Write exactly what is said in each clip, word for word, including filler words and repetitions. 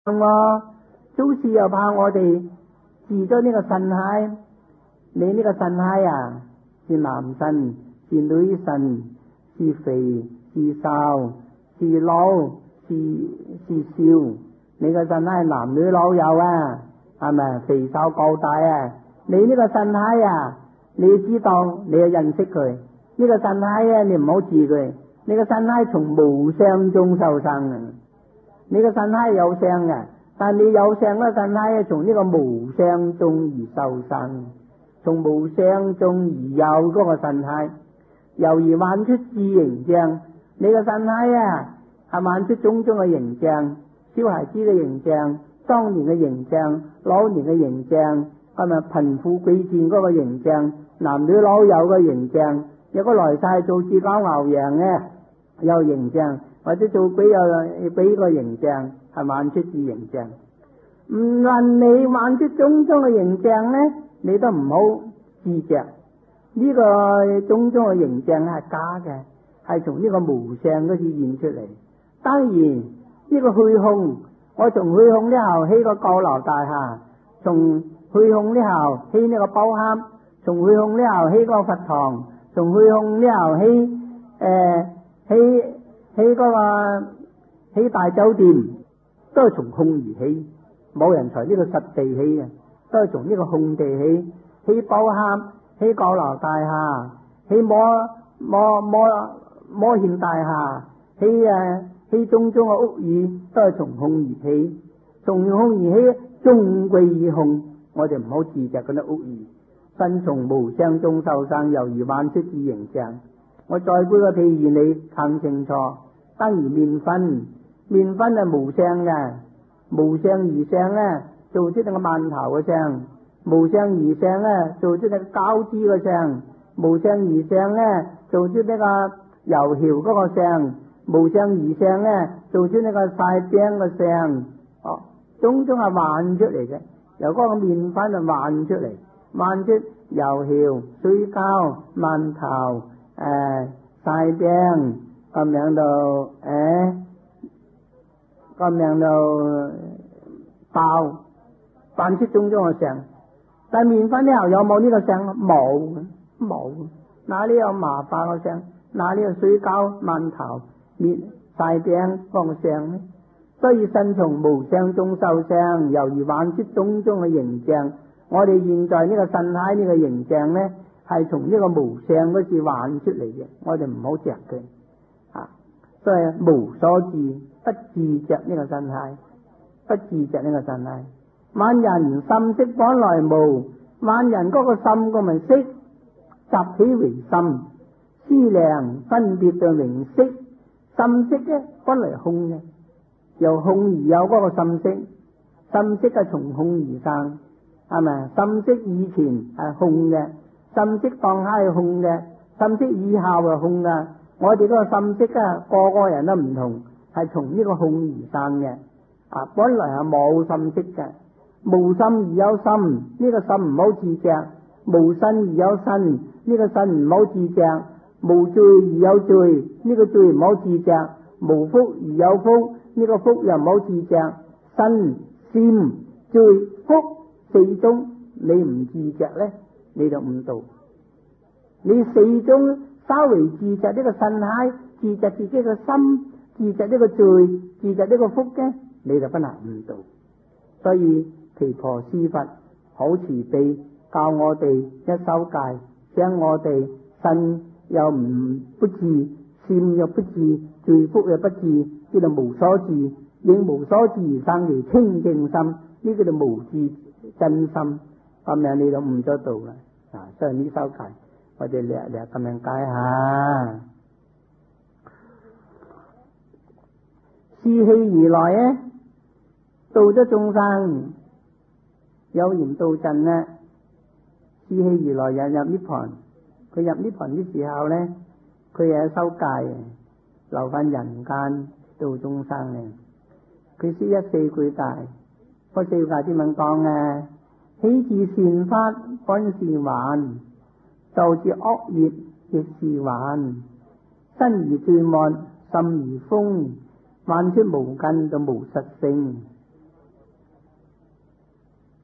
喎，祖師又怕我哋治咗呢個腎骸，你呢個腎骸啊，是男腎，是女腎，是肥，是瘦，是老，是是少。你個腎骸男女老幼啊，係咪肥瘦高大啊？你呢個腎骸啊，你要知道，你要認識佢。呢個腎骸咧，你唔好治佢。你個腎骸從無相中受生啊！你個腎骸有相嘅，但你有相嗰個腎骸咧，從呢個無相中而受生，從無相中而有嗰個腎骸，由而幻出智形象。你個腎骸啊，係幻出種種嘅形象，小孩子嘅形象，當年嘅形象，老年嘅形象，咁啊貧富貴賤嗰個形象，男女老幼嘅形象。如果來晒做自狗牛羊嘅有形象，或者做鬼有鬼個形象，係幻出智形象。唔論你幻出種種嘅形象呢，你都唔好自着。呢個種種嘅形象係假嘅，係從呢個無相嗰處現出嚟。當然呢個虛空，我從虛空呢後起個高樓大廈，從虛空呢後起呢個寶盒，從虛空呢後起個佛堂，從虛空呢後起誒起起嗰個起大酒店，都係從空而起，冇人才呢個實地起嘅，都係從呢個空地起。起寶盒，起高樓大廈，起摩摩摩摩憲大廈，起誒起種種嘅屋宇，都係從空而起。從空而起，終歸於空。我哋唔好自着嗰啲屋宇。身從無相中受生，由而幻出智形象。我再舉個譬喻你更清楚。當如麵粉，麵粉係無相嘅，無相而相咧，做出呢個饅頭嘅相；無相而相咧，做出呢個餃子嘅相；無相而相咧，做出呢個油條嗰個相；無相而相咧，做出呢個曬餅嘅相。哦，種種係幻出嚟嘅，由嗰個麵粉就幻出嚟。幻出油條、水餃、饅頭、誒曬餅咁樣到誒咁樣到爆，幻出種種嘅相。但係麵粉呢後有冇呢個相？冇，冇。哪裡有麻花嘅相？哪裡有水餃、饅頭、麵曬餅嗰個相呢？所以身從無相中受相，由而幻出種種嘅形象。我哋現在呢個腎骸呢個形象呢，係從呢個無相嗰處幻出嚟嘅，我哋唔好着佢啊。所以無所治，不自着呢個腎骸，不自着呢個腎骸。萬人心識本來無，萬人嗰個心個咪識集起為心，思量分別對名色，心識咧本來空嘅，由空而有嗰個心識，心識係從空而生。係咪？心識以前係空嘅，心識當下係空嘅，心識以後係空嘅。我哋嗰個心識啊，個個人都唔同，係從呢個空而生嘅。啊，本來係冇心識嘅，無心而有心，呢、這個心唔好自着；無身而有身，呢、這個身唔好自着；無罪而有罪，呢、這個罪唔好自着；無福而有福，呢、這個福又唔好自着。身、善、罪、福四種你唔自着咧，你就誤導。你四種稍微自着呢個腎骸，自着自己嘅心，自着呢個罪，自着呢個福嘅，你就不能誤導。所以毗婆尸佛好慈悲，教我哋一修戒，將我哋身又唔不自，善又不自，罪福又不自，叫做無所自，應無所自而生其清淨心，呢叫做無自真心。咁樣你就誤咗道啦。啊，所以呢修戒我哋略略咁樣解下。視氣而來咧，度咗眾生，有緣到盡啦。視氣而來入入涅槃，佢入涅槃嘅時候咧，佢又修戒，留翻人間度眾生咧。佢識一四句戒，嗰四句戒點樣講啊？起自善法本是幻，就自惡業亦是幻。身而罪惡，心而風，幻出無根就無實性。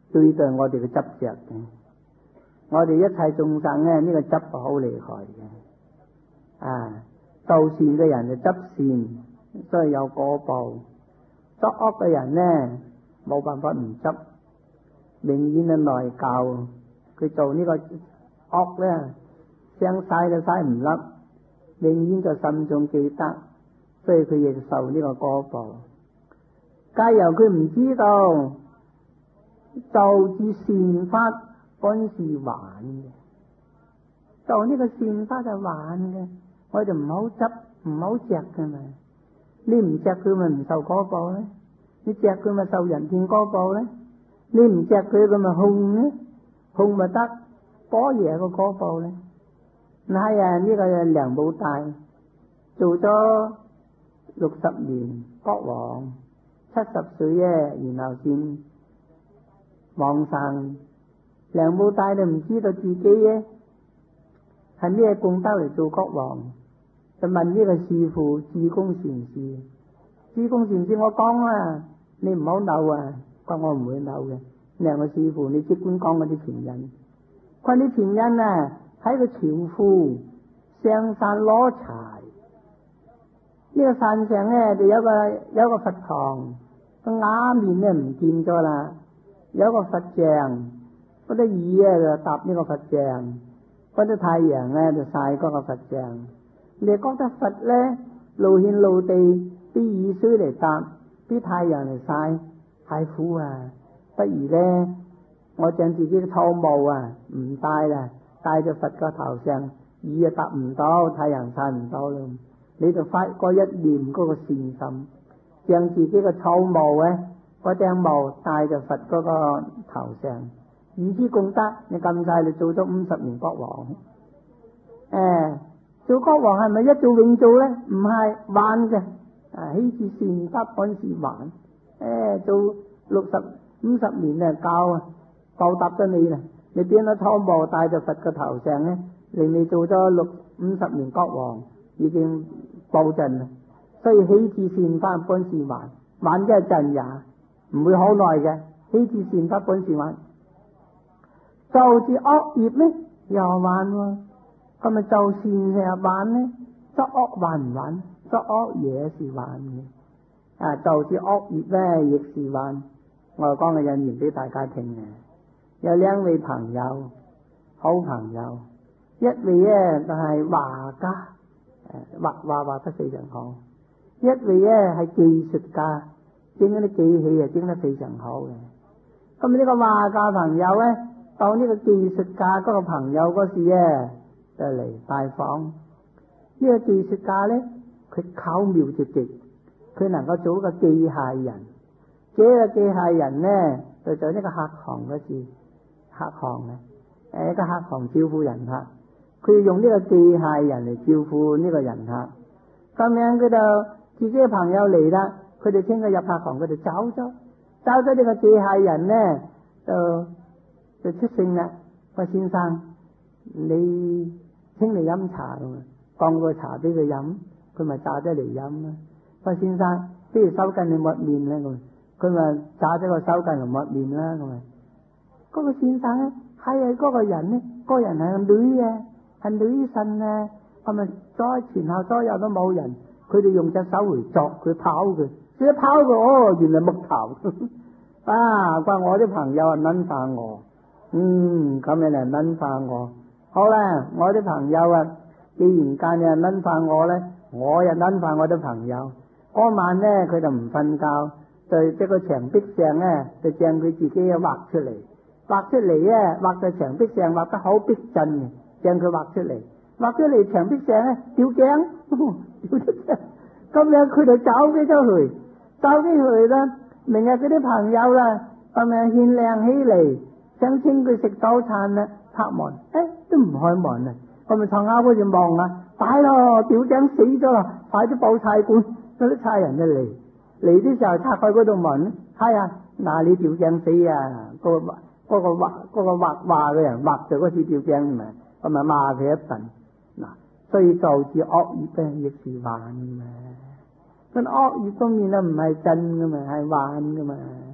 對待我哋嘅執着嘅。我哋一切眾生咧，呢、這個執好厲害嘅。啊，做善嘅人就執善，所以有果報；作惡嘅人咧，冇辦法唔執，永遠嘅內疚。佢做呢個惡咧，想晒都晒唔甩，永遠就心中記得，所以佢亦受呢個果報。假如佢唔知道做至善法本是玩嘅，做呢個善法係玩嘅，我就唔好執，唔好着㗎嘛。你唔着佢咪唔受果報咧？你着佢咪受人天果報咧？你唔着佢佢咪控咧？控咪得果爺個果報咧？係啊，呢個梁武大做咗六十年國王，七十歲咧，然後先皇上。梁武大都唔知道自己咧係咩功德嚟做國王，就問呢個師父智公禪師。智公禪師，我講啊，你唔好嬲啊，佢話我唔會嬲嘅。兩個師父，你即管講嗰啲前因。佢話啲前因啊，喺個樵夫上山攞柴，呢個山上咧就有個有個佛堂，個瓦面咧唔見咗啦，有個佛像。嗰啲雨咧就搭呢個佛像，嗰啲太陽咧就曬嗰個佛像。你覺得佛咧露天露地，啲雨水嚟搭，啲太陽嚟曬，太苦啊！不如咧，我將自己嘅草帽啊唔戴啦，戴咗佛個頭上，雨啊搭唔到，太陽曬唔到咯。你就發過一念嗰個善心，將自己嘅草帽咧，嗰頂帽戴咗佛嗰個頭上。以之功德，你咁晒你做咗五十年國王。誒、欸，做國王係咪一做永做咧？唔係玩嘅，啊，起自善德本是玩。誒、欸，做六十五十年啊，夠啊，報答咗你啦。你變咗草帽戴在佛嘅頭上咧，令你做咗六五十年國王，已經報盡啦。所以起自善德本是玩，玩即係陣也，唔會好耐嘅。起自善德本是玩。做住惡業咧又玩喎，咁咪做善成日玩咧？作惡玩唔玩？作惡嘢是玩嘅，啊，做住惡業咧亦是玩。我講個引言俾大家聽嘅，有兩位朋友，好朋友，一位咧就係畫家，誒畫畫畫得非常好；一位咧係技術家，整嗰啲機器啊整得非常好嘅。咁呢個畫家朋友咧，當呢個技術家嗰個朋友嗰時咧，就嚟拜訪。呢、這個技術家咧，佢巧妙絕技，佢能夠做一個機械人。呢、這個機械人咧，就做呢個客行嗰時，客行嘅，誒一個客行招呼人客。佢用呢個機械人嚟招呼呢個人客。咁樣佢就自己嘅朋友嚟啦，佢哋請佢入客行，佢就走咗。走咗呢個機械人咧，就就出聲啦。喂，先生，你請你飲茶噶嘛？放個茶俾佢飲，佢咪榨咗嚟飲啦。喂，先生，不如手巾你抹面咧咁，佢咪榨咗個手巾嚟抹面啦咁啊。嗰個先生咧，係啊，嗰個人咧，嗰個人係個女啊，係女神啊，係咪左前後左右都冇人？佢哋用隻手嚟鑿佢刨佢。一拋過哦，原來木頭啊！怪我啲朋友啊，撚化我，嗯，咁樣嚟撚化我。好啦，我啲朋友啊，既然間又撚化我咧，我又撚化我啲朋友。嗰晚咧，佢就唔瞓覺，就即個牆壁上咧，就將佢自己畫出嚟，畫出嚟咧，畫在牆壁上畫得好逼真嘅，將佢畫出嚟，畫出嚟牆壁上咧，吊頸，吊出嚟，咁樣佢就走咗出去。走啲去啦，明日嗰啲朋友啦，咁樣獻靚起嚟，想請佢食早餐啦，拍門，誒都唔開門啊！咁咪坐啱嗰陣望啊，快咯，吊頸死咗啦，快啲報差館，嗰啲差人就嚟，嚟啲時候拆開嗰度門，係啊，嗱你吊頸死啊！嗰個嗰個畫嗰個畫畫嘅人畫就嗰次吊頸咪，咁咪罵佢一頓。嗱，所以做住惡業咧，亦是玩嘅。咁惡業方面咧唔係真噶嘛，係玩噶嘛，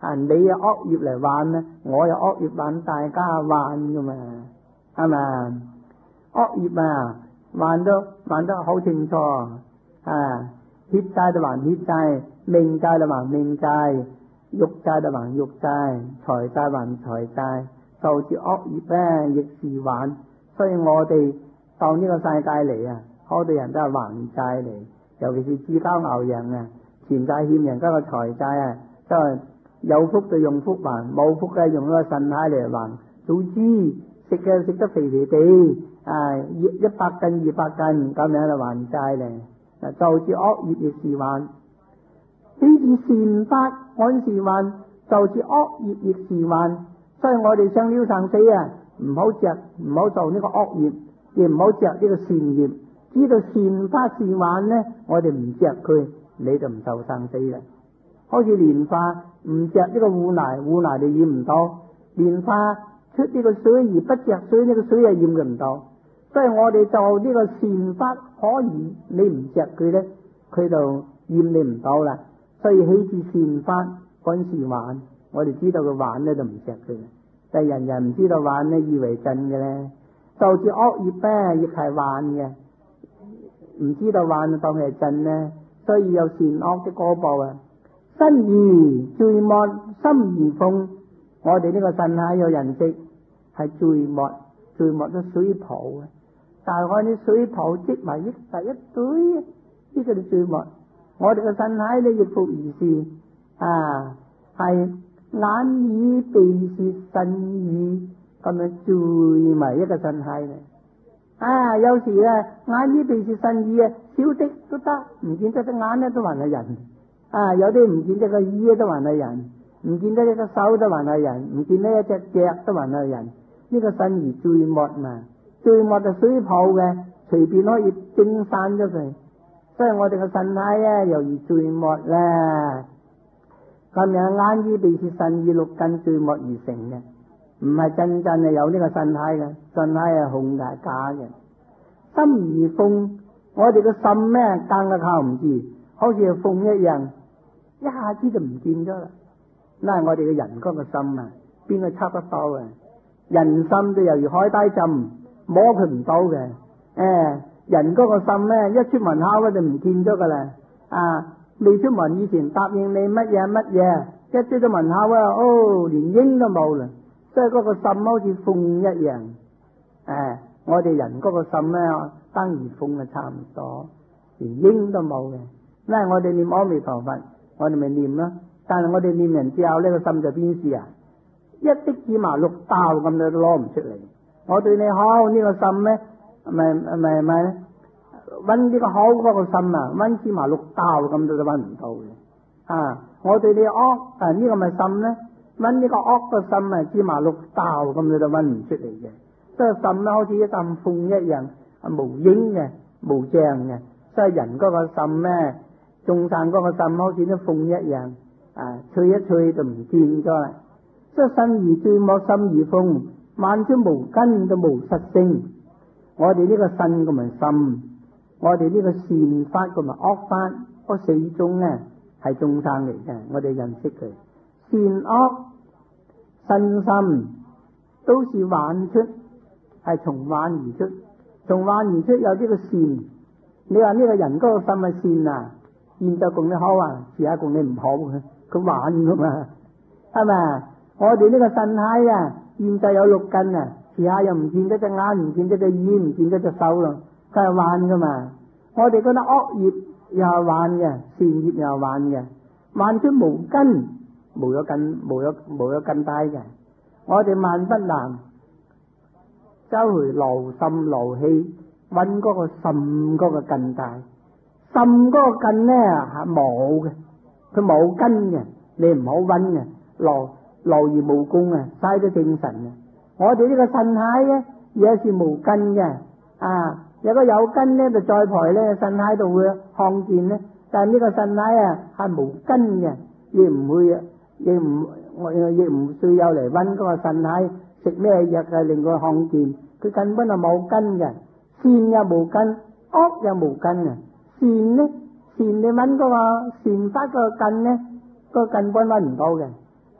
啊，你有惡業嚟玩咧，我有惡業玩，大家玩噶嘛，係咪？惡業啊，玩得玩得好清楚啊！血債就還血債，命債就還命債，肉債就還肉債，財債還財債，就似惡業咧，亦是還。所以我哋到呢個世界嚟啊，好多人都係還債嚟，尤其是自交牛人啊，錢債欠人家個財債啊，都係有福就用福還，冇福嘅用嗰個腎蟹嚟還。早知食嘅食得肥肥地啊，一一百斤二百斤咁樣就還債嚟。嗱，就似惡業亦是還，呢次善法按時還，就似惡業亦是還。所以我哋想了生死啊，唔好着唔好做呢個惡業，亦唔好着呢個善業。知道善法是還呢，我哋唔着佢，你就唔受生死啦。好似蓮花唔着呢個護泥，護泥你染唔到；蓮花出呢個水而不着水，呢個水又染佢唔到。所以我哋做呢個善法可以，你唔着佢咧，佢就染你唔到啦。所以起次善法嗰時還，我哋知道佢還咧就唔着佢。但係人人唔知道還咧，以為真嘅咧，就似惡業咧亦係還嘅，唔知道還當係真咧。所以有善惡的果報啊！身而罪莫，心而奉。我哋呢個腎蟹有人識係罪莫，罪莫咗水泡啊！大概啲水泡積埋一大一堆，呢個就罪莫。我哋個腎蟹咧亦復如是啊，係眼耳鼻舌身意咁樣聚埋一個腎蟹嚟。啊，有時咧眼耳鼻舌身意啊，小的都得，唔見得隻眼咧都還係人。啊，有啲唔見得個耳都還係人，唔見得一個手都還係人，唔見得一隻腳都還係人。呢、這個腎而罪莫嘛。罪莫就水泡嘅，隨便可以蒸散咗佢。所以我哋個腎蟹啊，猶如罪莫啦。咁樣眼耳鼻舌身意六根罪莫而成嘅，唔係真正係有呢個腎蟹嘅，腎蟹係空嘅假嘅。心而奉，我哋個心咩更加靠唔住，好似係鳳一樣，一下子就唔見咗啦。嗱，我哋嘅人嗰個心啊，邊個測得到啊？人心都猶如海底針。摸佢唔到嘅，誒、哎，人嗰個心咧，一出門口就唔見咗噶啦，啊，未出門以前答應你乜嘢乜嘢，一出咗門口啊，哦，連影都冇啦，所以嗰個心好似鳳一樣，誒、哎，我哋人嗰個心咧，等於鳳啊，差唔多，連影都冇嘅。因為我哋念阿彌陀佛，我哋咪念啦，但係我哋念人之後呢、這個心就變事啊，一滴芝麻綠豆咁你都攞唔出嚟。我對你好呢、這個心咧，咪咪咪搵呢個好嗰個心啊，搵芝麻綠豆咁都都搵唔到嘅。啊，我對你惡，啊、這個、呢個咪心咧，搵呢個惡個心啊，芝麻綠豆咁你都搵唔出嚟嘅。所以心咧好似一陣風一樣，無影嘅，無像嘅。所以人嗰個心咧，眾生嗰個心好似啲風一樣，啊，吹一吹就唔見咗啦。所以身而罪莫，心而奉。萬出無根都無實性，我哋呢個身咁咪心，我哋呢個善法咁咪惡法，嗰四種咧係眾生嚟嘅，我哋認識佢。善惡身心都是幻出，係從幻而出，從幻而出有呢個善。你話呢個人嗰個心係善啊，現在共你好啊，遲下共你唔好嘅，佢玩噶嘛，係咪？我哋呢個腎蟹啊，現在有六根啊，遲下又唔見得隻眼，唔見得隻耳，唔見得隻手咯，佢係玩噶嘛。我哋覺得惡業又係玩嘅，善業又係玩嘅，玩出無根，無咗根，無咗無咗根底嘅。我哋萬不能周圍勞心勞氣揾嗰個心嗰個根底，心嗰個根咧係冇嘅，佢冇根嘅，你唔好揾嘅，勞勞而無功啊，嘥咗精神啊！我哋呢個腎蟹咧也是無根嘅啊，如果有根咧就再培咧腎蟹度會看見咧，但係呢個腎蟹啊係無根嘅，亦唔會，亦唔我亦唔需要嚟揾嗰個腎蟹食咩藥啊令佢看見，佢根本就冇根嘅，善又無根，惡又無根啊！善咧善你揾嗰個善法個根咧，個根本揾唔到嘅。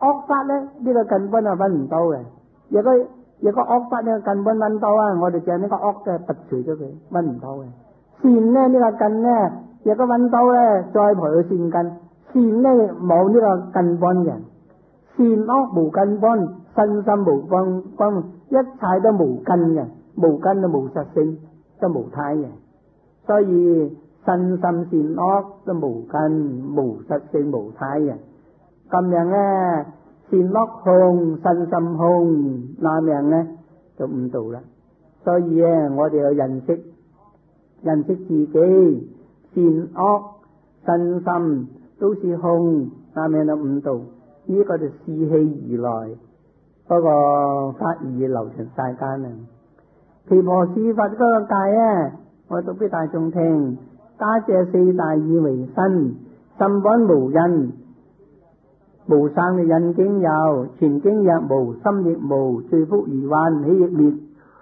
惡法咧，呢、這個根本係揾唔到嘅。如果如果惡法呢個根本揾到啊，我哋就呢個惡嘅拔除咗佢，揾唔到嘅。善咧呢、這個根咧，如果揾到咧，再培養善根。善咧冇呢個根本嘅，善惡無根本，身心無根本，一切都無根嘅，無根都無實性，都無體嘅。所以身心善惡都無根、無實性、無體嘅。咁樣咧，善惡空，身心空，那樣咧就悟道啦。所以咧，我哋要認識認識自己，善惡身心都是空，那樣就悟道。呢、這個就視氣而來，嗰、那個法義流傳世間啊。毗婆舍佛嗰個戒啊，我讀俾大眾聽。家謝四大以為身，心本無印，無生嘅印經有，前經亦無，心亦無，罪福而患，喜亦滅。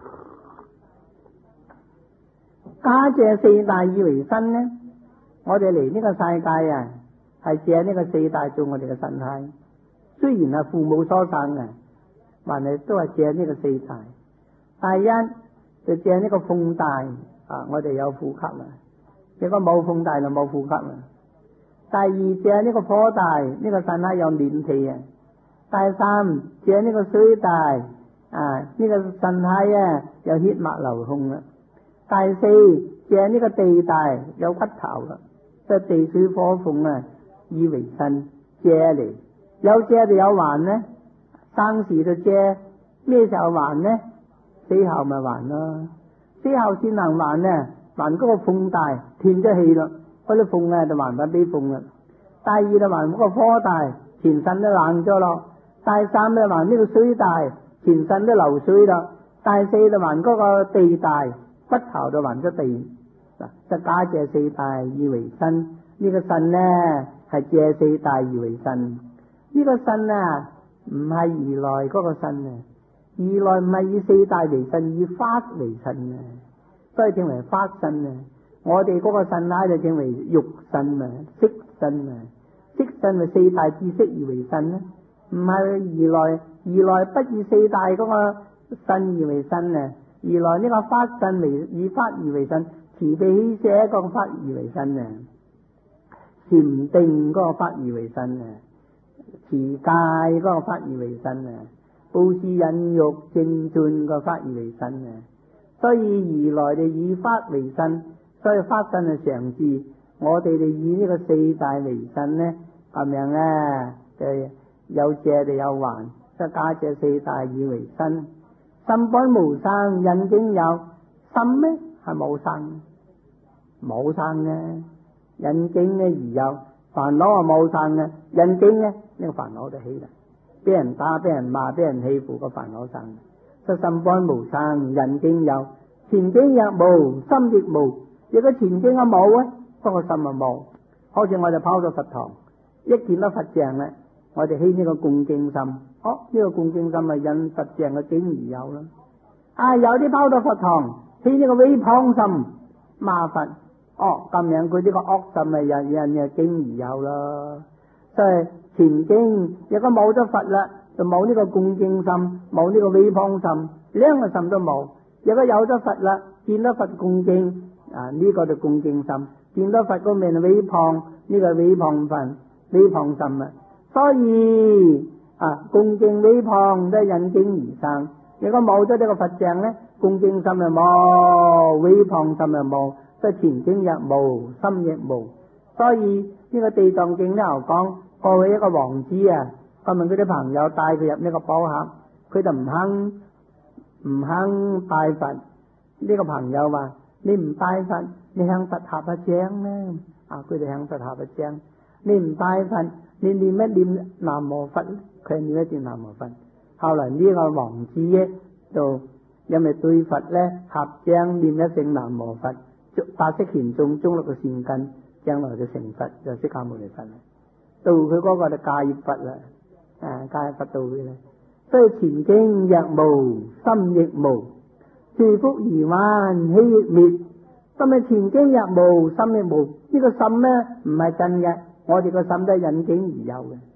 家謝四大以為身呢？我哋嚟呢個世界啊，係借呢個四大做我哋嘅身體。雖然係父母所生嘅，但係都係借呢個四大。第一就借呢個風大啊，我哋有呼吸啦。如果冇風大就冇呼吸啦。第二借呢個火大，呢、這個身體有暖氣啊。第三借呢個水大啊，呢、這個身體啊有血脈流通啦。第四借呢個地大，有骨頭啦，即係地水火風啊，以為身借嚟。有借就有還呢，生時就借，咩時候還呢？死後咪還咯，死後先能還呢？還嗰個風大斷咗氣咯，嗰啲風啊就還翻俾風啦。第二就還嗰個火大，全身都冷咗咯。第三就還呢個水大，全身都流水咯。第四就還嗰個地大，骨頭就還咗地。嗱，就家借四大以為身，呢、這個身呢係借四大以為身。呢個身啊，唔係如來嗰個身啊，如來唔係以四大為身，以法為身啊，所以稱為法身啊。我哋嗰個身體就稱為肉身啊、色身啊。色身係四大知識而為身啊，唔係如來，如來不以四大嗰個身而為身啊。如來呢個法身為以法而為身，慈悲喜捨嗰個法而為身啊，禪定嗰個法而為身啊。持戒嗰個法而為身啊，布施忍辱正進個法而為身啊，所以如來哋以法為身，所以法身係常住。我哋哋以呢個四大為身呢，咁樣咧就有借就有還，即係家借四大以為身。心本無生，印經有，心呢係冇生，冇生嘅，印經呢而有。煩惱係冇生嘅，印經呢，呢、這個煩惱就起啦。俾人打、俾人罵、俾人欺負，個煩惱生。所以心本無生，印經有，前經亦無，心亦無。如果前經啊冇啊，不過心啊冇。好似我哋跑到佛堂，一見到佛像咧，我哋起呢個恭敬心。哦，呢、這個恭敬心係因佛像嘅境而有啦。啊，有啲跑到佛堂，起呢個誹謗心，罵佛。哦，咁樣佢呢個惡心咪人人嘅經而有咯。所以前經如果冇咗佛啦，就冇呢個恭敬心，冇呢個誹謗心，兩個心都冇。如果有咗佛啦，見到佛恭敬啊，呢、這個就恭敬心；見到佛個面誹謗，呢、這個誹謗分誹謗心啊。所以啊，恭敬誹謗都係因經而生。如果冇咗呢個佛像咧，恭敬心又冇，誹謗心又冇。即係前經亦無，心亦無。所以呢個地藏經咧，又講過去一個王子啊，佢問佢啲朋友帶佢入呢個寶盒，佢就唔肯唔肯拜佛。呢、這個朋友話：你唔拜佛，你向佛合下掌咧。啊，佢哋向佛合下掌。你唔拜佛，你念一念南無佛，佢念一念南無佛。後來呢個王子咧就因為對佛咧合掌念一聲南無佛。法式虔眾中落個善根，將來就成佛，就釋迦牟尼佛啦。到佢嗰個就戒業佛啦，啊戒業佛到佢啦。所以前經亦無，心亦無，罪福而患，喜亦滅。咁咪前經亦無，心亦無。呢、這個心咧唔係真嘅，我哋個心都係因經而有嘅。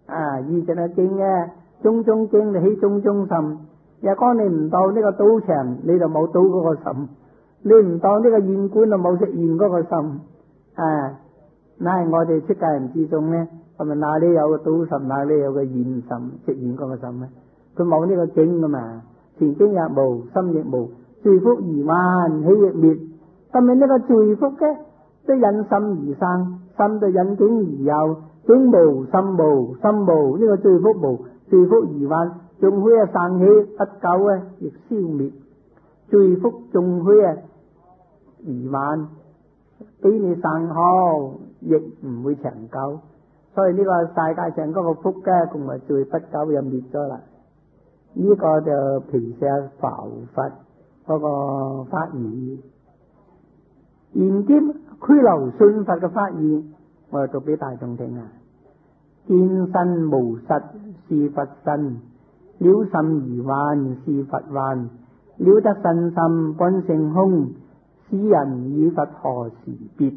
啊，以前嘅經咧，中中經你起中中心。若果你唔到呢個賭場，你就冇賭嗰個心；你唔當呢個宴館就冇食宴嗰個心。啊，乃係我哋出家人之中咧，係咪哪裏有個賭心，哪裏有個宴心，食宴嗰個心咧？佢冇呢個經噶嘛，前經也無，心亦無，罪福而還，喜亦滅。咁咪呢個罪福嘅，都因心而生，心就因境而有，境無心無，心無呢個罪福無，罪福而還。眾虛啊生起，不久啊亦消滅。罪福眾虛啊而還，俾你生好，亦唔會長久。所以呢個世界上嗰個福嘅，共埋罪不久又滅咗啦。呢、這個就平時浮佛嗰個法義。現今拘留信佛嘅法義，我就讀俾大眾聽啊。見身無實是佛身，了心而還是佛還，了得身心本性空，此人與佛何時別？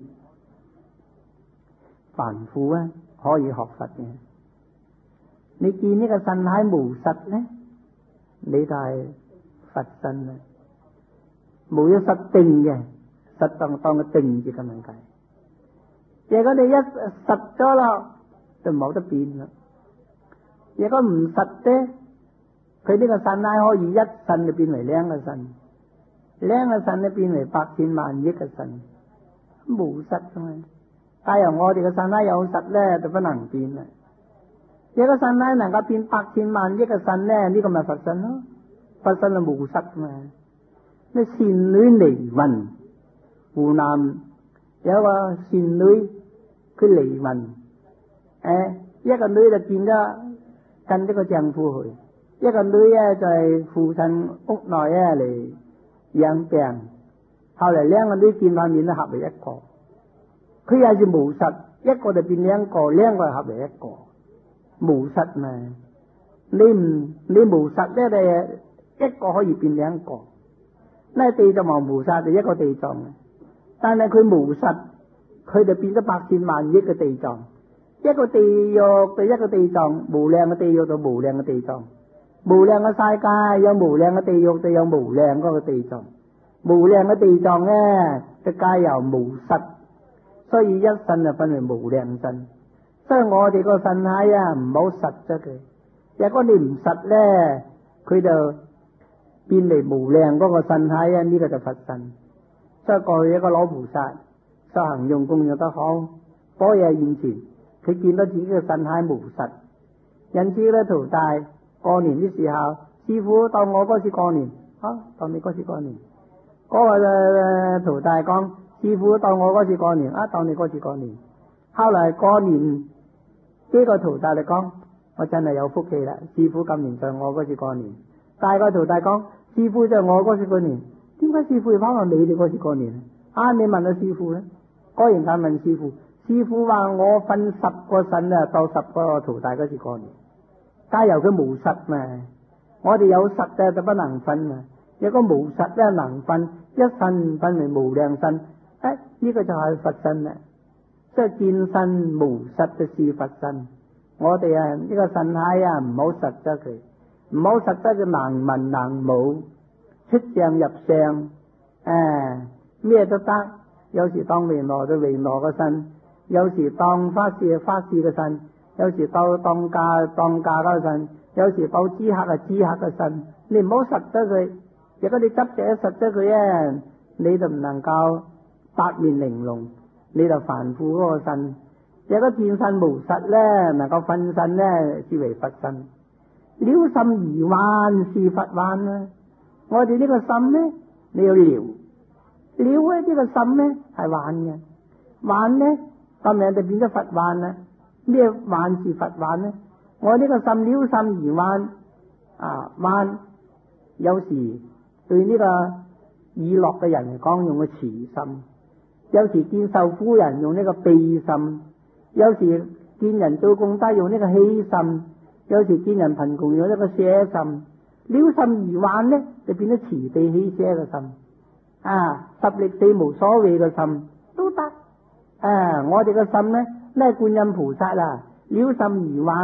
凡夫啊可以學佛嘅，你見呢個身體無實呢，你就係佛身啦，冇一實定嘅，實當當嘅定住嘅問題。如果你一實咗啦，就冇得變啦。如果唔實啫，佢呢個身體可以一身就變為兩個身，兩個身就變為百千萬億嘅身，無實噶嘛。但係我哋嘅身體有實咧，就不能變啦。如果身體能夠變百千萬億嘅身咧，呢、這個咪佛身咯。佛身係無實噶嘛。咩善女離魂？湖南有一個善女，佢離魂，誒，一個女就變咗跟呢個丈夫去。一個女咧就係父親屋內咧嚟養病，後嚟兩個女見翻面都合為一個，佢又是無實，一個就變兩個，兩個就合為一個，無實嘛。你唔你無實咧，你一個可以變兩個。呢地藏王菩薩就一個地藏，但係佢無實，佢就變咗百千萬億嘅地藏，一個地獄就一個地藏，無量嘅地獄就無量嘅地藏。無量嘅世界有無量嘅地獄，就有無量嗰個地藏。無量嘅地藏咧，就皆由無實，所以一身就分為無量身。所以我哋個身體啊，唔好實咗佢。如果你唔實咧，佢就變為無量嗰個身體啊，呢、這個就佛身。所以過去一個老菩薩修行用功用得好，般若現前，佢見到自己嘅身體無實，因此咧徒弟。過年的時候，師傅當我嗰次過年，啊，當你嗰次過年。嗰、那個、呃、徒弟講，師傅當我嗰次過年，啊，當你嗰次過年。後來過年，呢、這個徒弟嚟講，我真係有福氣啦，師傅今年在我嗰次過年。大個徒弟講，師傅在我嗰次過年，點解師傅要跑到你哋嗰次過年啊？你問下師傅咧，果然間問師傅，師傅話我分十個身啊，到十個徒弟嗰次過年。皆由佢無實嘛，我哋有實嘅就不能分嘛。如果無實咧能分，一身分為無量身，誒、哎、呢、這個就係佛身啦。即係見身無實就是佛身。我哋啊呢個身體啊唔好實質佢，唔好實質佢能文能武，出相入相，誒咩都得。有時當維羅就維羅個身，有時當法師法師嘅身。有時到當家當家嗰陣，有時到知客啊知客嘅身，你唔好實得佢。如果你執著一實得佢咧，你就唔能夠八面玲瓏，你就凡夫嗰個身。如果見身無實咧，能夠分身咧，是為佛身。了心而還是佛還啊！我哋呢個心咧，你要了了咧，呢個心咧係還嘅，還咧個名就變咗佛還啦。咩還是佛還呢？我呢個心了心而還啊，還有時對呢個以樂嘅人嚟講用個慈心，有時見受苦人用呢個悲心，有時見人做功德用呢個喜心，有時見人貧窮用呢個捨心。了心而還呢，就變咗慈悲喜捨嘅心啊，十力四無所謂嘅心都得啊！我哋嘅心呢？呢觀音菩薩啦，了心而還呢，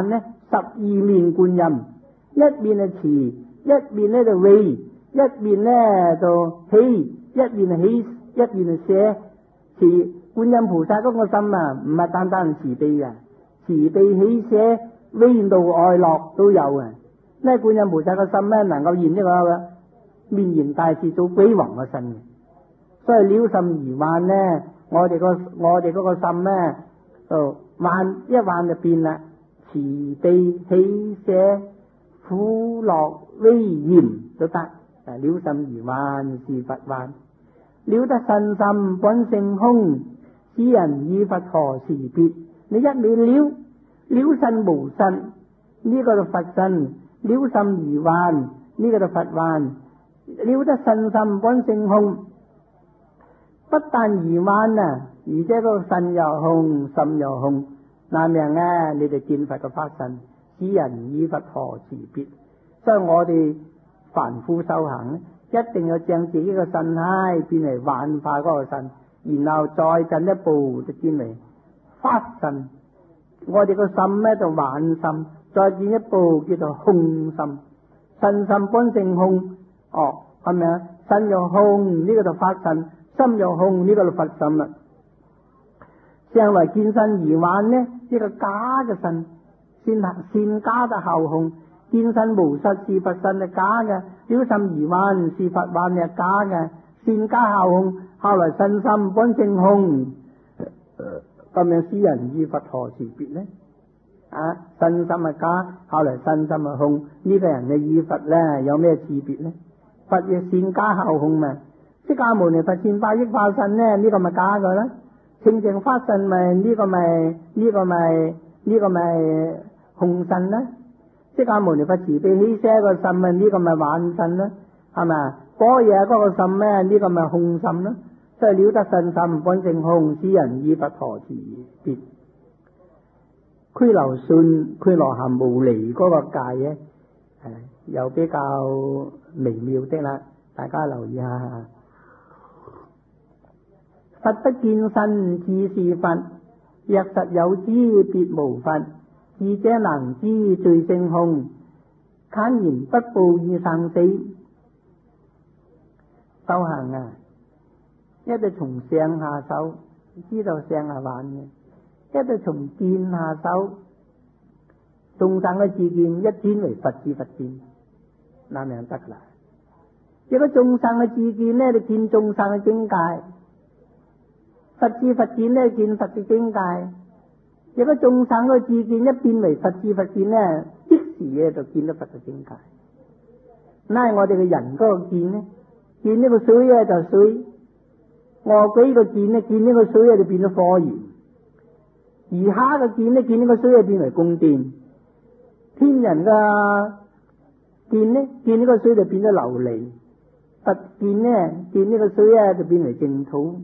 十二面觀音，一邊係慈，一邊咧就慧，一邊咧就喜，一邊係喜，一邊係捨。慈觀音菩薩嗰個心啊，唔係單單慈悲嘅，慈悲喜捨威怒愛樂都有嘅。呢觀音菩薩個心咧，能夠現呢個綿延大士做鬼王嘅身嘅。所以了心而幻咧，我哋個我哋嗰個心咧，就幻一幻就變啦。慈悲喜捨苦樂威嚴都得。啊，了心而幻是佛幻。了得身心本性空，此人與佛何時別？你一味了了身無身，呢、這個就佛身；了心而幻，呢、這個就佛幻。了得身心本性空，不但而幻啊，而且個身又空，心又空。那命啊，你哋見佛嘅法身，此人與佛何時別？所以我哋凡夫修行咧，一定要將自己嘅身態變為幻化嗰個身，然後再進一步就變為法身。我哋個心咧就幻心，再進一步叫做空心。身心本性空，哦，係咪啊？身又空，呢、這個就法身；心又空，呢、這個就佛心啦。上來見身而幻呢，呢個假嘅身，善善假嘅後空。見身無實是佛身係假嘅，了心而幻是佛幻係假嘅，善假後空，後來身心本性空，咁樣斯人與佛何時別呢？啊，身心係假，後來身心係空，呢、這個人嘅與佛咧有咩區別呢？佛亦善假後空嘛，釋迦牟尼佛千百億化身呢，呢、這個咪假嘅啦，清淨法身咪呢個咪呢、這個咪呢、這個咪空身啦。釋迦牟尼佛慈悲喜捨個心啊，呢個咪幻身啦，係咪啊？般若嗰個心咩？呢個咪空心啦。所以了得身心本性空，此人與佛何時別？俱流信俱流含無離嗰個界咧，係又比較微妙的啦，大家留意下。佛不見身自是佛，若實有知別無佛。智者能知罪性空，坦然不怖於生死。修行啊，一定從相下手，知道相係幻嘅；一定從見下手，眾生嘅自見一轉為佛智佛見，那樣得啦。如果眾生嘅自見呢，你見眾生嘅境界；佛智佛見呢，見佛嘅境界。如果眾生嘅自見一變為佛智佛見呢，即時嘢就見到佛嘅境界。拉我哋嘅人嗰個見呢，見呢個水咧就水；餓鬼個見呢，見呢個水咧就變咗火焰；魚蝦嘅見呢，見呢個水咧變為宮殿；天人嘅見呢，見呢個水就變咗琉璃；佛見呢，見呢個水咧就變為淨土。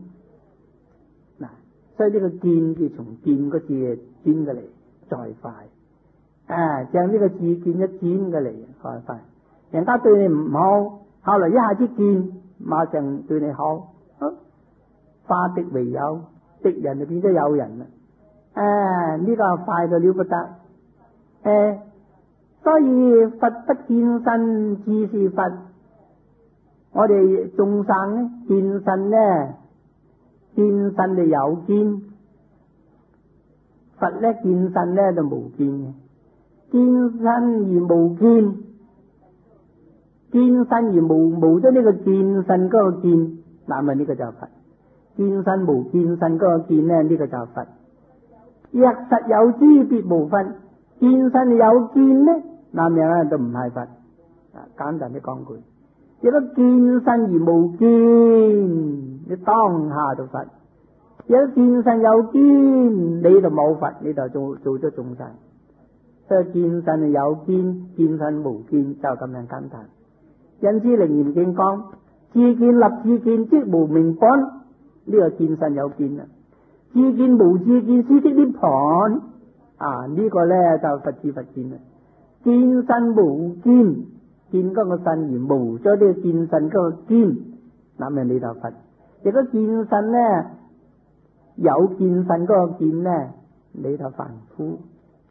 所以呢個見字從見個字轉過嚟再快，啊，將呢個字見一轉過嚟再快。人家對你唔好，後來一下子見，馬上對你好，啊、化敵為友，敵人就變咗友人啦。啊，呢、這個快到了不得。誒、啊，所以佛不見身自是佛。我哋眾生呢見身呢？見身就有見，佛咧見身咧就無見嘅。見身而無見，見身而無無咗呢個見身嗰個見，嗱咪呢個就係佛。見身無見身嗰個見咧，呢、這個就係佛。若實有知別無佛，見身有見呢，嗱咪咧就唔係佛。啊，簡單啲講句，如果見身而無見，你當下就佛；有見身有見，你就冇佛，你就做做咗眾生。所以見身有見，見身無見，就咁樣簡單。因此楞嚴經講：自見立自見，即無明本。呢、這個見身有見啦。自見無自見，斯即涅槃。啊，呢、這個咧就佛智佛見啦。見身無見，見嗰個身而無咗呢個見身嗰個見，那咪你就佛。如果見身呢，有見身嗰個見呢，你就凡夫。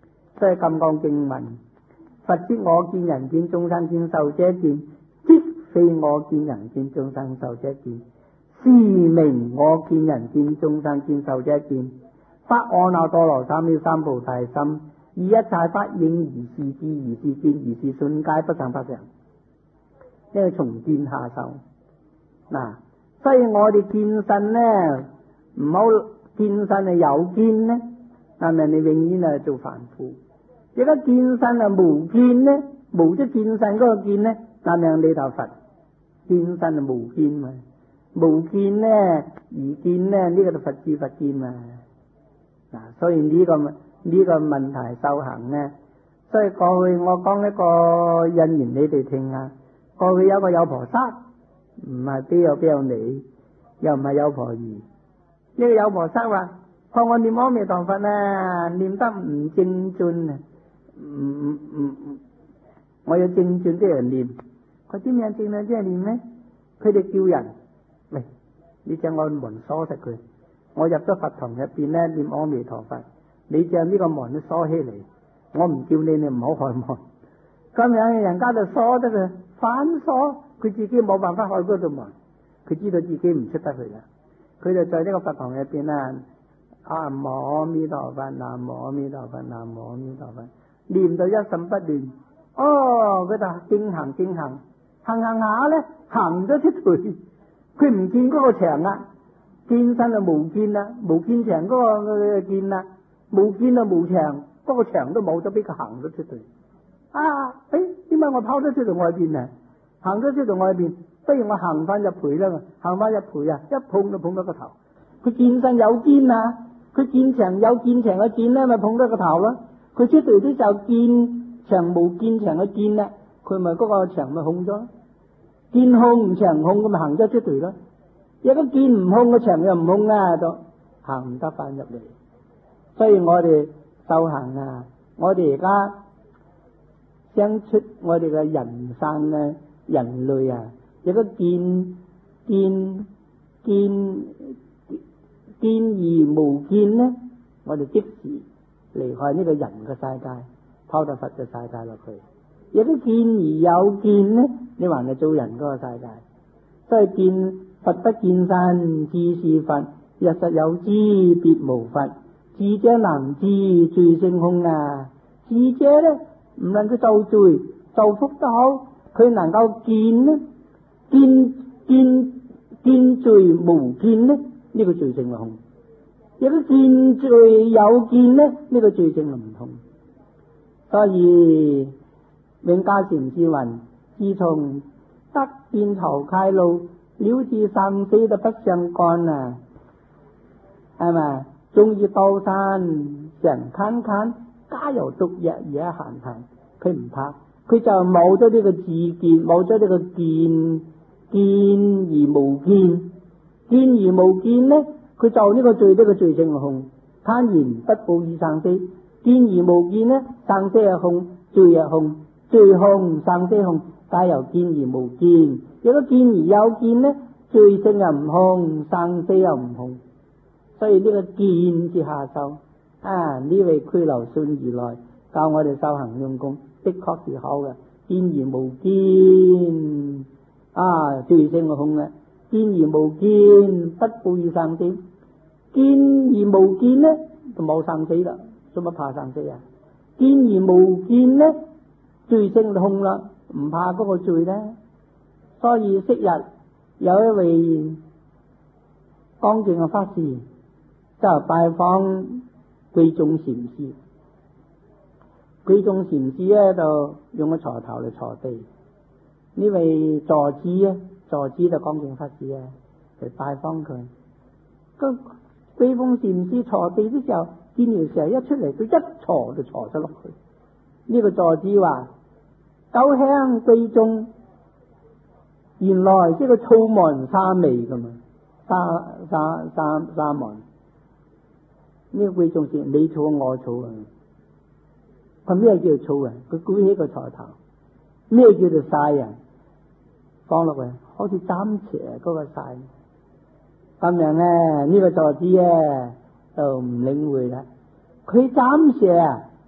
所以金剛經文，佛知我見人見眾生見壽者見，即非我見人見眾生壽者見，是名我見人見眾生見壽者見。發阿耨多羅三藐三菩提心，以一切法應如是智如是見如是信，皆不生不滅。呢個從見下手嗱，所以我哋見身呢，唔好見身係有見呢，但係你永遠係做凡夫。而家見身係無見呢，無即見身嗰個見呢，但係你就佛見身係無見嘛，無見呢而見呢，呢、這個就佛知佛見嘛。嗱，所以呢、這個呢、這個問題修行呢，所以過去我講一個引言你哋聽啊。過去有個有婆塞，唔係邊有邊有你，又唔係有婆姨。呢、這個有婆塞話：看我念阿彌陀佛啊，念得唔正進啊，唔唔唔唔，我要正進啲人念。佢點樣正進啲人念呢？佢哋叫人，喂，你將我門鎖實佢。我入咗佛堂入邊咧念阿彌陀佛，你將呢個門都鎖起嚟。我唔叫你，你唔好開門。咁樣人家就鎖得佢。反鎖，佢自己冇辦法開嗰度門，佢知道自己唔出得去啦。佢就在呢個佛堂入邊啊，南無阿彌陀佛，南無阿彌陀佛，南無阿彌陀佛，念到一心不亂。哦，佢就正行正行，行行下咧，行咗出去，佢唔見嗰個牆啦，見身就無見啦，無見牆嗰個見啦，無見就無牆，嗰個牆都冇咗，俾佢行咗出去。啊！誒，點解我跑咗出到外邊啊？行咗出到外邊，不如我行翻入陪啦。行翻入陪啊，一碰就碰到個頭。佢見身有見啊，佢見牆有見牆嘅見咧，咪碰到個頭咯。佢出嚟啲就見牆無見牆嘅見啦，佢咪嗰個牆咪空咗。見空牆空咁咪行咗出嚟咯。如果見唔空個牆又唔空啊，就行唔得翻入嚟。所以我哋修行啊，我哋而家。將出我哋嘅人生咧，人類啊，有個見見見見而無見咧，我哋即時離開呢個人嘅世界，拋到佛嘅世界落去。有個見而有見咧，你還係做人嗰個世界。所以見佛不見身，自是佛；若實有知，別無佛。智者能知，罪性空啊！智者咧。唔能夠造罪造福都好，佢能夠見呢？見見見罪無見呢？呢、這個罪性係空。如果見罪有見呢？呢、這個罪性係唔同。所以永嘉禪師云：自從得見頭開路，了知生死都不相干啊！係咪？終於刀山成坎坎。家有毒日而一閒談，佢唔怕，佢就冇咗呢個自見，冇咗呢個見見而無見，見而無見呢，佢就呢個罪呢、這個罪性係空，坦然不報以生死。見而無見呢，生死係空，罪係空，罪空生死空，皆由見而無見。如果見而有見呢，罪性又唔空，生死又唔空，所以呢個見之下手。啊！呢位拘留信如來教我哋修行用功，的確是好嘅。見而無見，啊，罪性嘅空嘅。見而無見，不報以生死。見而無見呢，就冇生死啦，做乜怕生死啊？見而無見呢，罪性就空啦，唔怕嗰個罪咧。所以昔日有一位剛正嘅法師就拜訪貴眾禪師，貴眾禪師咧就用個鋤頭嚟鋤地。呢位坐姿啊，坐姿就剛正法師啊，嚟拜訪佢。個貴眾禪師鋤地嘅時候，見條蛇一出嚟，佢一鋤就鋤咗落去。呢、這個坐姿話：久香貴眾，原來即係個草門沙味噶嘛，沙沙沙沙門。呢個貴眾是你草我草啊！佢咩叫草啊？佢舉起個鋤頭，咩叫做晒啊？放落去，好似斬邪嗰個晒。咁樣咧，呢、這個坐姿咧就唔領會啦。佢斬邪啊，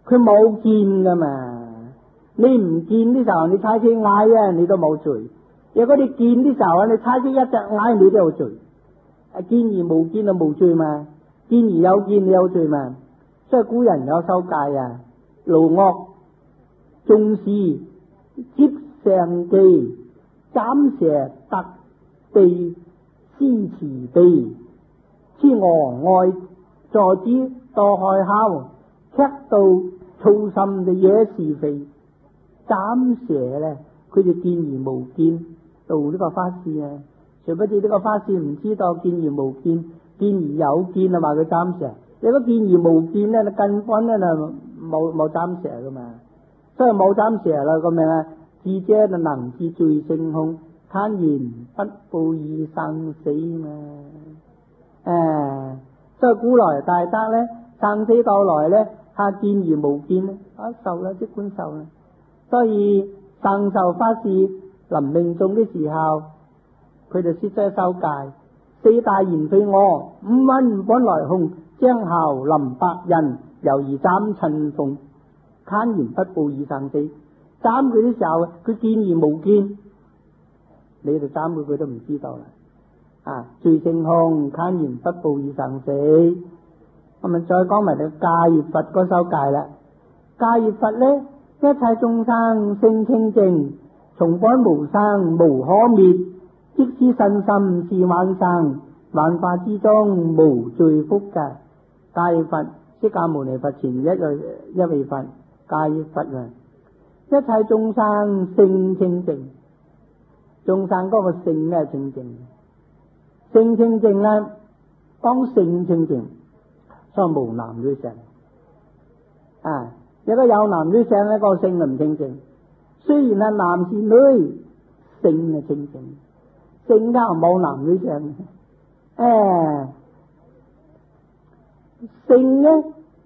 佢冇見噶嘛。你唔見啲時候，你踩車嗌啊，你都冇罪；如果你見啲時候，你踩車一隻嗌，你都有罪。啊，見而無見啊，無罪嘛；見而有見，你有罪嘛。所以古人有首誡啊，勞惡重視接上記，斬蛇特備施慈悲，痴俄愛坐之墮害孝，卻道操心嘅惹是非。斬蛇咧，佢就見而無見，做呢個法事啊。誰不知呢個法事唔知道見而無見，見而有見啊，話佢斬蛇。如果見而無見咧，根本咧就冇冇斬蛇噶嘛。所以冇斬蛇啦，咁樣啊，智者就能知罪性空，坦然不怖以生死嘛。誒、啊，所以古來大德咧，生死到來咧，下見而無見咧，啊受啦，即管受啦。所以神授法事臨命終嘅時候，佢就說咗首誡：四大言非我，五蘊本來空，將校臨百人，猶如斬塵鳳，坦然不怖以生死。斬佢啲時候，佢見而無見，你哋斬佢，佢都唔知道啦。啊，罪性空，坦然不怖以生死。我咪再講埋個戒月佛嗰首戒啦。戒月佛咧，一切眾生性清淨，從本無生，無可滅。即使身心是萬生，萬法之中無罪福嘅。戒月佛，釋迦牟尼佛前一個一位佛，戒月佛啊！一切眾生性清淨，眾生嗰個性咧清淨，性清淨咧，講性清淨，所以無男女性啊！如果有男女性咧，個性就唔清淨。雖然係男是女，性係清淨，性格冇男女性。誒，性咧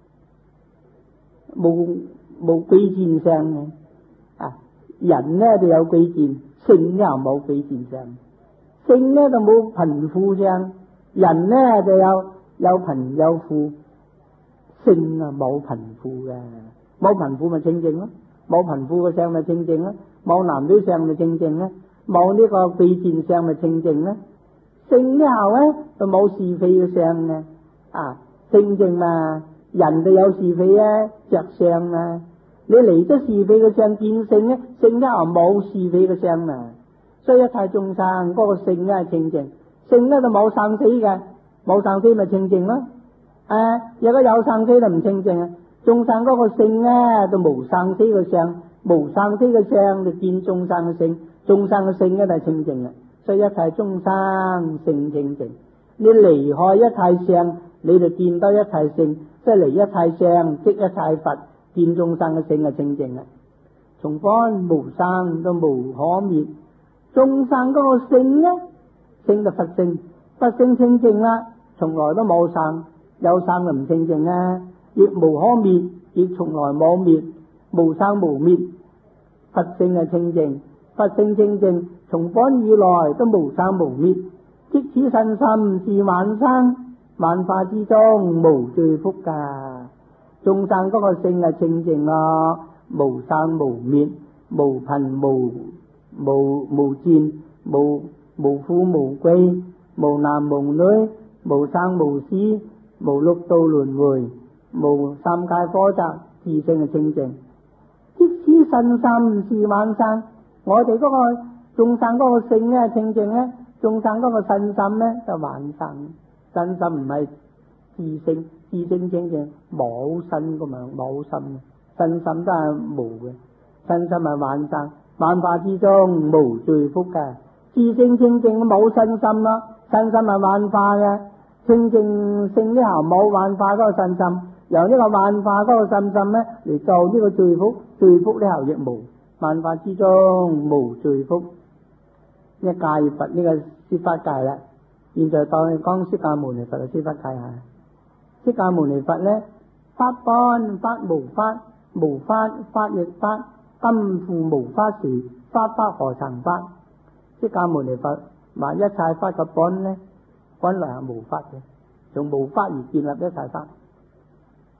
冇冇貴賤相嘅。啊，人咧就有貴賤，性又冇貴賤相。性咧就冇貧富相，人咧就有有貧有富，性啊冇貧富嘅。冇貧富咪清淨咯，冇貧富嘅相咪清淨咯，冇男女相咪清淨咯，冇呢個貴賤相咪清淨咯。性之後咧就冇是非嘅相嘅，啊清淨嘛，人就有是非啊，着相啊。你離咗是非嘅相見性咧，性之後冇是非嘅相啊。所以一切眾生嗰個性咧係清淨，性咧就冇生死嘅，冇生死咪清淨咯。誒，如果有生死就唔清淨啊。眾生嗰個性咧就無生死嘅相，無生死嘅相就見眾生嘅性，眾生嘅性咧就係清淨嘅。所以一切眾生性清淨，你離開一切相，你就見到一切性，即係離一切相即一切佛，見眾生嘅性係清淨嘅。從本無生到無可滅，眾生嗰個性咧，性就佛性，佛性清淨啦，從來都冇生，有生就唔清淨啊。亦無可滅，亦從來冇滅，無生無滅，佛性係清淨，佛性清淨，從本以來都無生無滅。即使身心是萬生，萬法之中無罪福噶。眾生嗰個性係清淨咯，無生無滅，無貧無無無賤，無無富無貴，無男無女，無生無死，無六道輪迴，無三界火宅，自性係清淨。即使身心是萬生，我哋嗰個眾生嗰個性咧清淨咧，眾生嗰個身心咧就萬生。身心唔係自性，自性清淨，冇身噶嘛，冇心，身心都係無嘅，身心係萬生，萬法之中無罪福噶。自性清淨冇身心咯，身心係萬化嘅，清淨性之後冇萬化嗰個身心。由呢個萬化嗰個心心咧嚟做呢個罪福，罪福呢後亦無，萬法之中無罪福。呢戒佛呢個說法戒啦，現在當講釋迦牟尼佛嘅說法戒下。釋迦牟尼佛咧，法本法無法，無法法亦法，今復無法時，法法何曾法？釋迦牟尼佛話一切法嘅本咧，本來係無法嘅，從無法而建立一切法。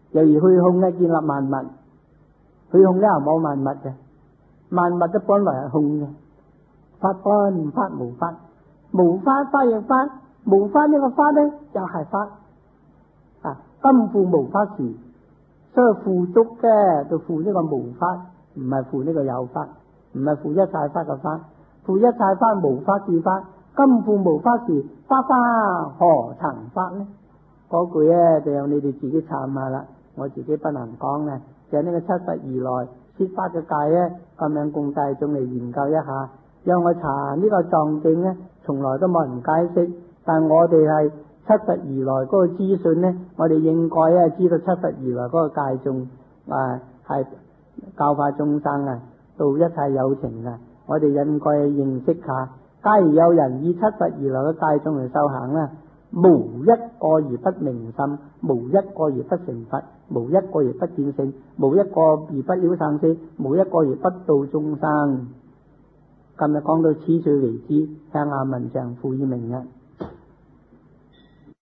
由於虛空咧建立萬物，虛空咧係冇萬物嘅，萬物都本來係空嘅，法本法無法，無法法亦法，無法呢個法咧又係法啊，今復無法時，所以付足嘅就付呢個無法，唔係付呢個有法，唔係付一切法嘅法，付一切法無法是法，今復無法時，法法何曾法呢？嗰句咧就由你哋自己參下啦，我自己不能講嘅，就係呢個七十二來説法嘅界咧，咁樣供大眾嚟研究一下。讓我查呢個藏經咧，從來都冇人解釋，但我哋係七十二來嗰個資訊咧，我哋應該咧知道七十二來嗰個界眾啊係教化眾生啊，度一切有情啊，我哋應該認識下。假如有人以七十二來嘅界眾嚟修行啦，無一個而不明心，無一個而不成佛，無一個而不見性，無一個而不了生死，無一個而不度眾生。今日講到此處為止，聽下文章賦予明日。